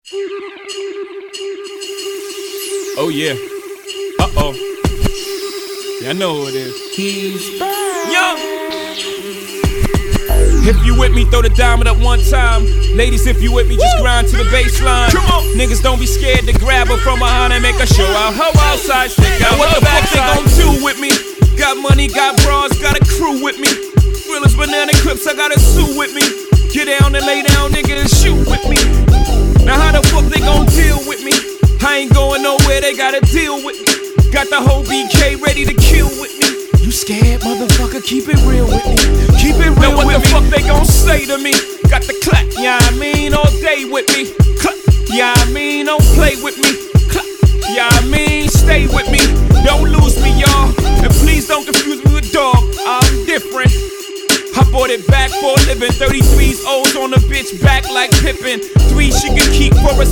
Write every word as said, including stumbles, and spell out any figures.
Oh yeah. Uh-oh. Yeah, I know who it is. He's back. Young. If you with me, throw the diamond up one time. Ladies, if you with me, just grind to the baseline. Come on. Niggas don't be scared to grab her from behind and make her show out her outside. Stick out what the fuck they gon' do with me? Got money, got bras, got a crew with me. Realest banana clips, I got a suit with me. Get down and lay down, nigga, and shoot with me. Now how the fuck they gon' deal with me? I ain't going nowhere, they gotta deal with me. Got the whole B K ready to kill with me. You scared, motherfucker, keep it real with me. Keep it real now what with the me. Fuck they gon' say to me? Got the clap, yeah I mean, all day with me. Clap, yeah I mean, don't play with me. Clap, yeah I mean, stay with me. Don't lose me, y'all. And please don't confuse me with dog, I'm different. I bought it back for a living. thirty-threes O's on a bitch back like Pippin. Three she can keep from